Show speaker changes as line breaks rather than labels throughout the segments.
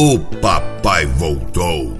O papai voltou.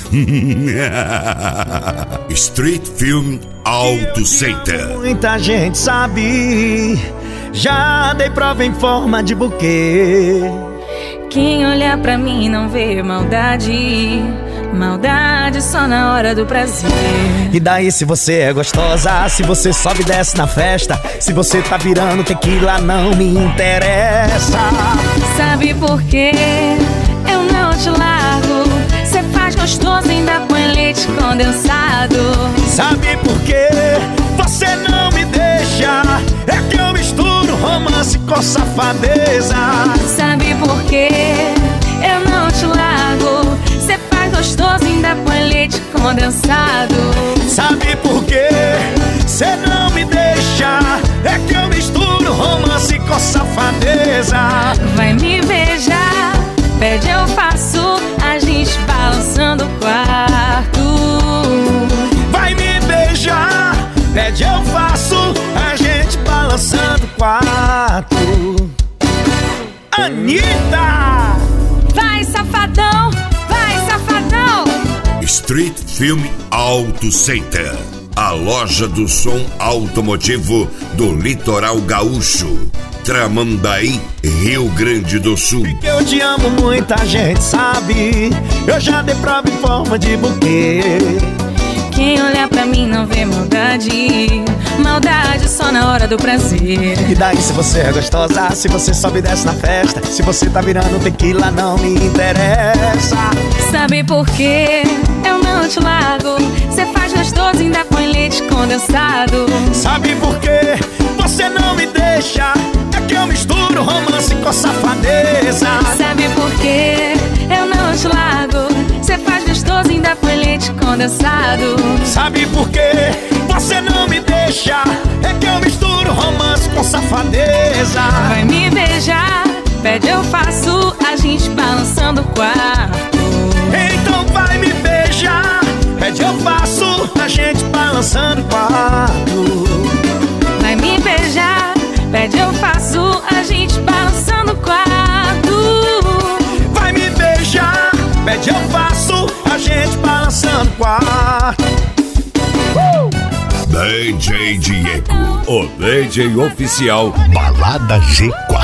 Street Film Auto Center.
Muita gente sabe, já dei prova em forma de buquê.
Quem olhar pra mim não vê maldade, maldade só na hora do prazer.
E daí se você é gostosa, se você sobe e desce na festa, se você tá virando tequila não me interessa.
Sabe por quê? Eu não te largo. Cê faz gostoso, ainda põe leite condensado.
Sabe por quê? Você não me deixa. É que eu misturo romance com safadeza.
Sabe por quê? Eu não te largo. Cê faz gostoso, ainda põe leite condensado.
Sabe por quê? Cê não me deixa. É que eu misturo romance com safadeza.
Vai me beijar, pede eu faço, a gente balançando o quarto.
Vai me beijar, pede eu faço, a gente balançando o quarto. Anitta!
Vai safadão, vai safadão.
Street Film Auto Center, a loja do som automotivo do litoral gaúcho, Tramandaí, Rio Grande do Sul.
Que eu te amo, muita gente sabe, eu já dei prova em forma de buquê.
Quem olhar pra mim não vê maldade, maldade só na hora do prazer.
E daí se você é gostosa, se você sobe e desce na festa, se você tá virando tequila não me interessa.
Sabe por quê? Eu não te largo. Cê faz gostoso, ainda põe leite condensado.
Sabe por quê? Você não me deixa. É que eu misturo romance com safadeza.
Sabe por quê? Eu não te largo. Cê faz gostoso, ainda põe leite condensado.
Sabe por quê? Você não me deixa. É que eu misturo romance com safadeza.
Vai me beijar, pede eu faço, a gente balançando o quarto.
Então vai me beijar, pede eu faço, a gente balançando o quarto.
Vai me beijar, pede eu faço, a gente balançando o quarto.
Vai me beijar, pede eu faço, a gente balançando o quarto.
DJ Diego, o DJ oficial
Balada G4.